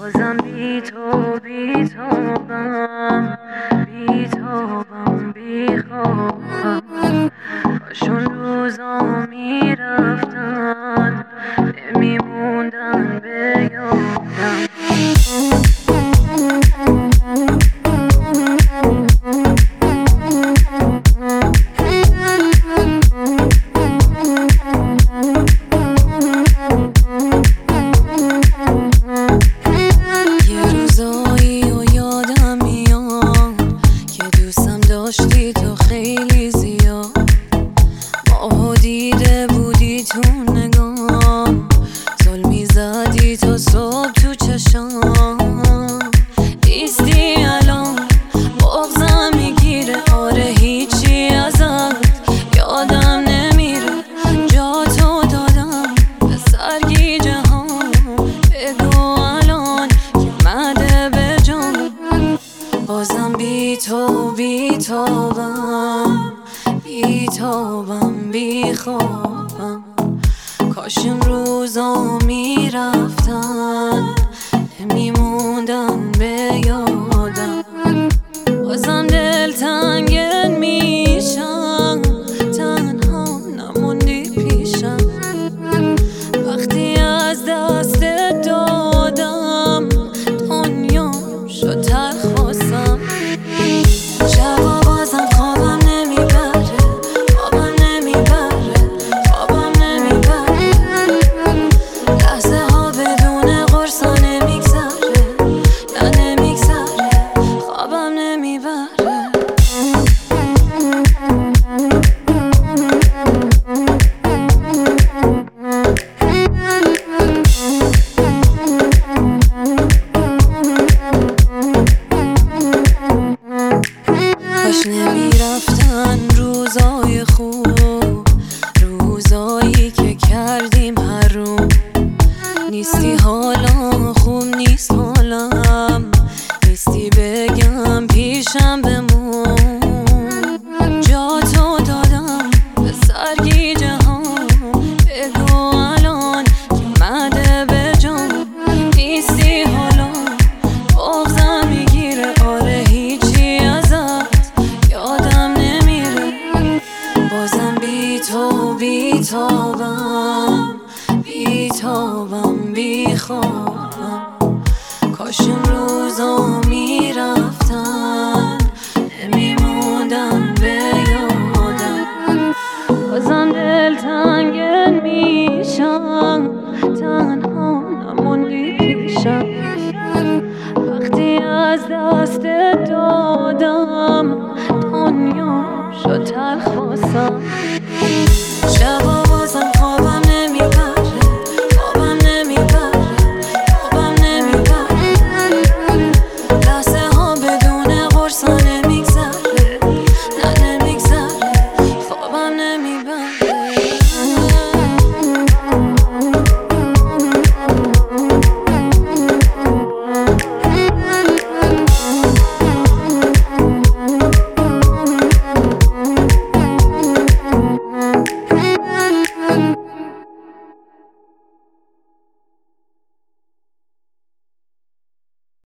بازم بی تو بی تابم، بی تابم بی خوابم. کاشون روزا میرفتن نمیموندن به یادم. داشتی تو خیلی زیاد، ماهو دیده بودی تو نگام، ظلمی زدی تا صبح تو چشام. نیستی الان بغضم میگیره، آره هیچی ازت یادم نمیره. جا تو دادم به سرگی جهان، بگو الان که مده به جان. بازم بی تو بی تابم، بی تابم بی خوابم. کاش این روزا میرفتن نمیموندن به یادم. بازم دلتنگت میشم، تنها نموندی پیشم. وقتی از دست دادم دنیا شد تلخ واسم. شبا بازم خوابم نمیبره، خوابم نمیبره، خوابم نمیبره. لحظه ها بدون قرصا نمیگذره، نه نمیگذره، خوابم نمیبره. کاش نمیرفتن روزای خوب، روزایی که کردیم حروم. نیستی حالا خوب نیست حالم، نیستی بگم پیشم بمون. جا تو دادم به سرگی جهان، بگو الان که مده به جان. نیستی حالا بغضم میگیره، آره هیچی ازت یادم نمیره. بازم بی تو بی تابم، بی تابم بی خوابم. کاش این روزا میرفتن نمیموندن به یادم. بازم دلتنگت میشم، تنها نموندی پیشم. وقتی از دست دادم دنیا شد تلخ واسم. شبا